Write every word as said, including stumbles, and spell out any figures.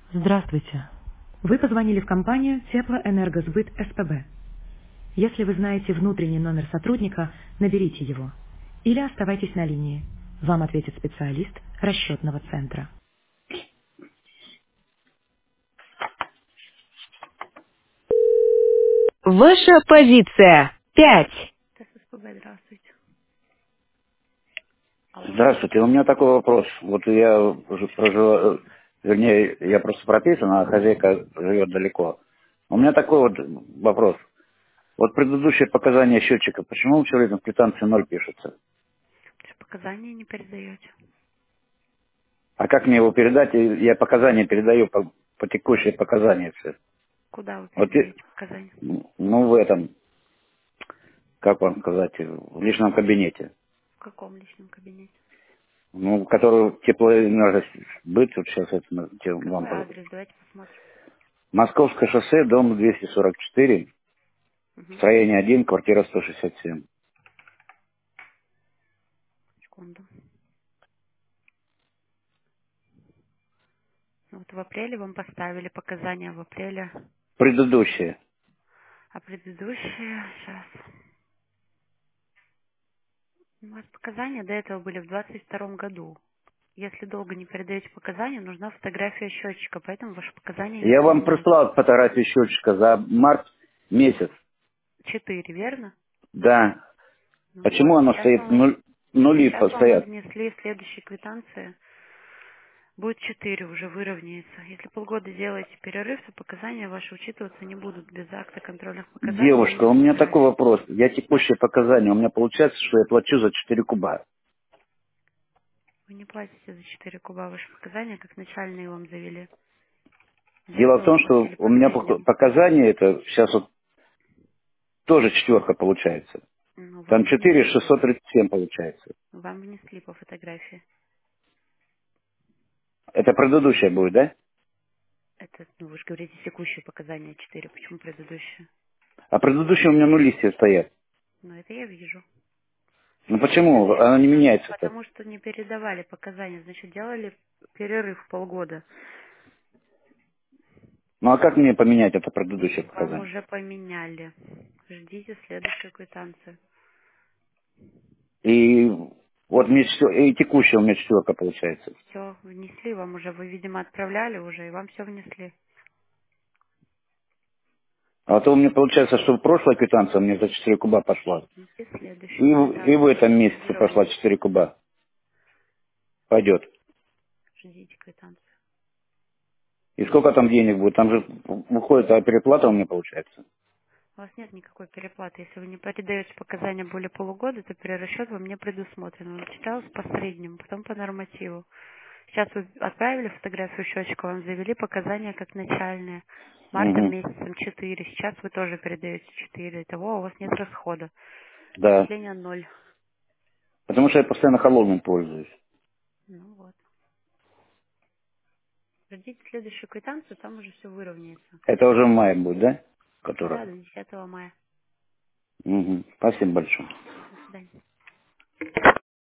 Здравствуйте. Вы позвонили в компанию Теплоэнергосбыт СПБ. Если вы знаете внутренний номер сотрудника, наберите его. Или оставайтесь на линии. Вам ответит специалист расчетного центра. Ваша позиция. Пять. ТССПБ, здравствуйте. Алло. Здравствуйте, у меня такой вопрос. Вот я уже проживаю, вернее, я просто прописан, а хозяйка живет далеко. У меня такой вот вопрос. Вот предыдущие показания счетчика, почему все время в квитанции ноль пишется? Что, показания не передаете? А как мне его передать? И Я показания передаю по, по текущие показания все. Куда вы Вот, и- передаете показания? ну, в этом, как вам сказать, в личном кабинете. В каком личном кабинете? Ну, который теплоэнергосбыт, вот сейчас это на- те- вам... Какой по- адрес? Давайте посмотрим. Московское шоссе, дом двести сорок четыре. Угу. Строение один, квартира сто шестьдесят семь. Секунду. Ну, вот в апреле вам поставили показания в апреле, Предыдущие. а предыдущие... Сейчас. У вас показания до этого были в двадцать втором году. Если долго не передаете показания, нужна фотография счетчика, поэтому ваши показания не Я вам поменяются. прислал фотографию счетчика за март месяц. Четыре, верно? Да. Ну вот, Почему оно сейчас стоит, вам, нуль, нули сейчас вам стоят? внесли в следующей квитанции. Будет четыре, уже выровняется. Если полгода делаете перерыв, то показания ваши учитываться не будут. Без акта контрольных показаний и Девушка, без у меня такой фотографий. вопрос. Я текущие показания. У меня получается, что я плачу за четыре куба. Вы не платите за четыре куба, ваши показания, как начальные вам завели. До Дело в этого том, что платили у по меня пок- гривням. показания, это сейчас вот тоже четверка получается. Ну, Там вам четыре внесли. шестьсот тридцать семь получается. Вам внесли по фотографии. Это предыдущая будет, да? Это, ну, вы же говорите, текущие показания четыре. Почему предыдущие? А предыдущие у меня нули все стоят. Ну, это я вижу. Ну почему? Следующее. Она не меняется-то. Потому что не передавали показания. Значит, делали перерыв полгода. Ну а как мне поменять это предыдущее Вам показание? уже поменяли. Ждите следующую квитанцию. И вот мне четвер- и текущая у меня четверка получается. Все, внесли вам уже. Вы, видимо, отправляли уже, и вам все внесли. А то у меня получается, что в прошлой квитанции у меня за четыре куба пошла. Ждите И, следующую в- и в квитанцию. этом Все месяце пошла выровняется. четыре куба. Пойдет. Ждите квитанцию. И сколько там денег будет? Там же выходит, а переплата у меня получается. У вас нет никакой переплаты. Если вы не передаете показания более полугода, то перерасчет вам не предусмотрен. Он читался по среднему, потом по нормативу. Сейчас вы отправили фотографию счетчика, вам завели показания как начальные. Мартом Угу. месяцем четыре. Сейчас вы тоже передаете четыре. Итого у вас нет расхода. Да. Начисление ноль. Потому что я постоянно холодным пользуюсь. Ну вот. Ждите следующую квитанцию, там уже все выровняется. Это уже в мае будет, да? Да, Которая. до десятого мая. Угу. Спасибо большое. До свидания.